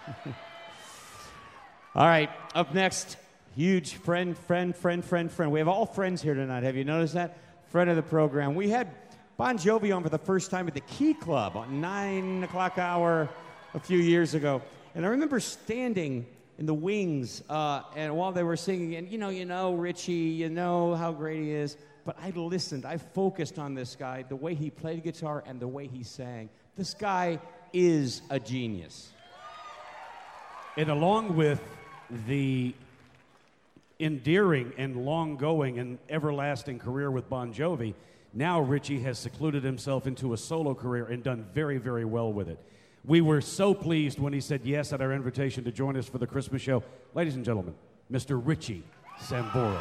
All right, up next, huge friend. We have all friends here tonight. Have you noticed that? Friend of the program. We had Bon Jovi on for the first time at the Key Club on 9 o'clock hour a few years ago. And I remember standing in the wings and while they were singing, and you know, Richie, you know how great he is. But I listened. I focused on this guy, the way he played guitar and the way he sang. This guy is a genius. And along with the endearing and long-going and everlasting career with Bon Jovi, now Richie has secluded himself into a solo career and done very, very well with it. We were so pleased when he said yes at our invitation to join us for the Christmas show. Ladies and gentlemen, Mr. Richie Sambora.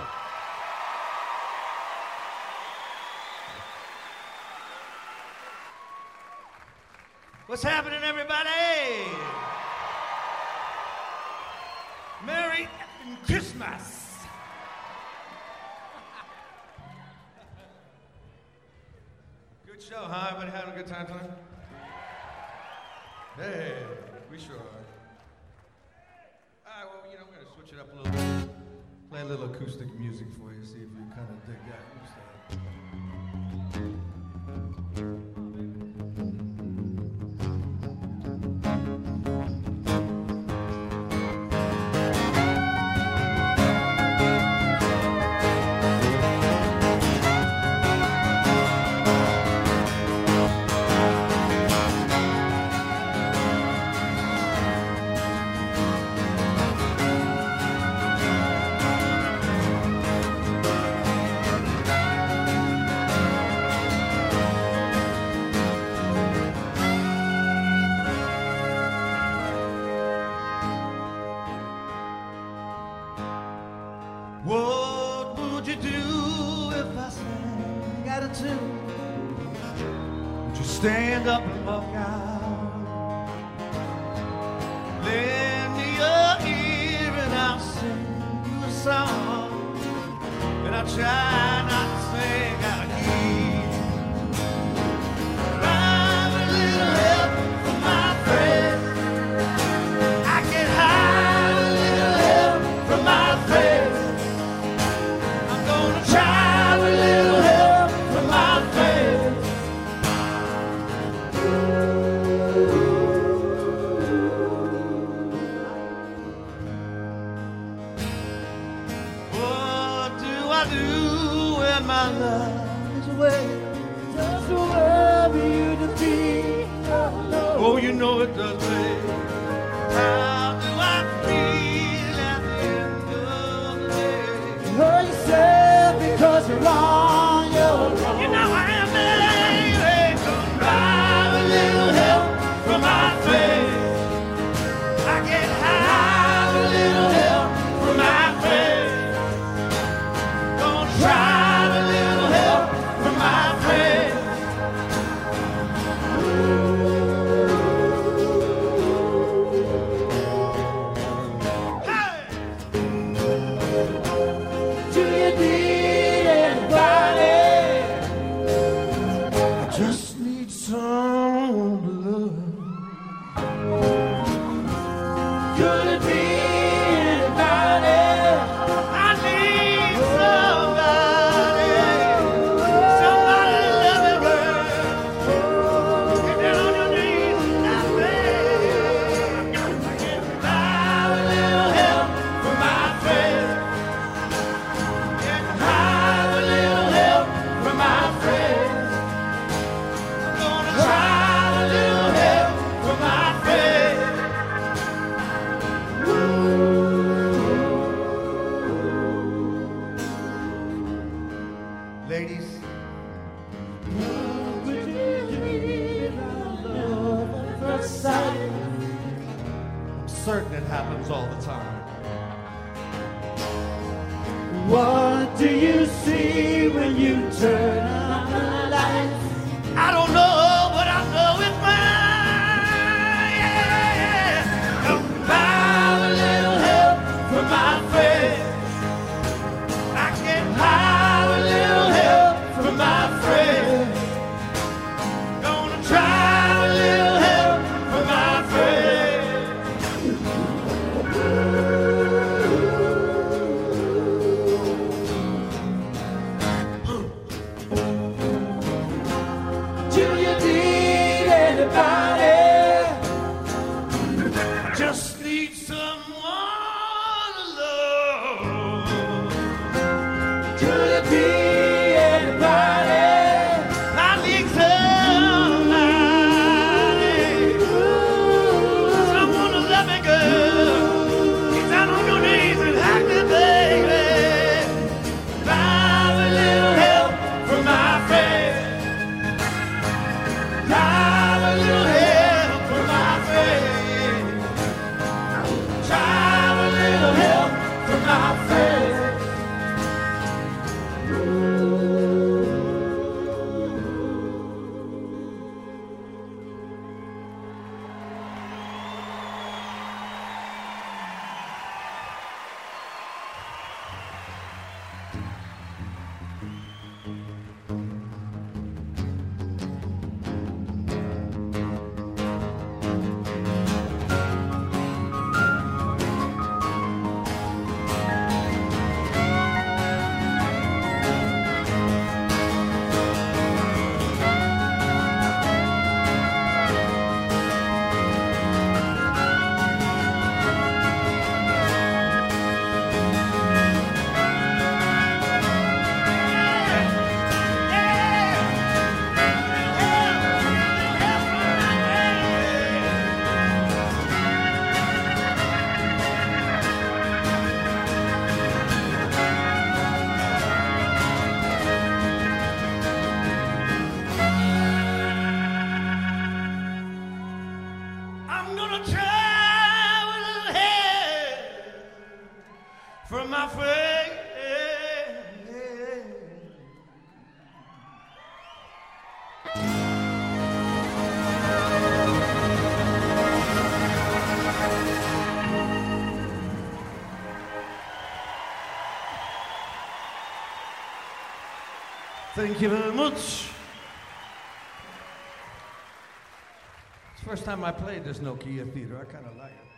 What's happening, everybody? Merry Christmas. Good show, huh? Everybody having a good time tonight? Hey, we sure are. All right, well, we're going to switch it up a little bit. Play a little acoustic music for you, see if you kind of dig that. What would you do if I sang out of tune? Would you stand up and walk out? Lend me your ear and I'll sing you a song, and I'll try not to sing out of key. Drive a little help from my friends. I can hide a little help from my friends. Try a little help from my friends. What do I do when my love is away? Does the world you to be alone? Oh, you know it does, babe. How do I feel at the end of the day? You hurt yourself because you're on your own. You know I am, baby. Drive a little help from my face. I can have a little help from my face. Gonna try a little help from my face. Hey! Do you need anybody? I just need someone to love. Could it be anybody? I need somebody. Somebody to love me, girl. Get down on your knees and I beg. Have a little help from my friends. Have a little help from my friends. I'm gonna try a little help from my friends. Ladies, would you give love at first sight? I'm certain it happens all the time. What do you see when you turn on the lights? I don't know, but I know it's mine. Yeah. Don't have a little help from my friends. I can have a little help from my friends. Gonna try a little help from my friends. from my friend. Thank you very much. It's the first time I played this Nokia Theater. I kind of like it.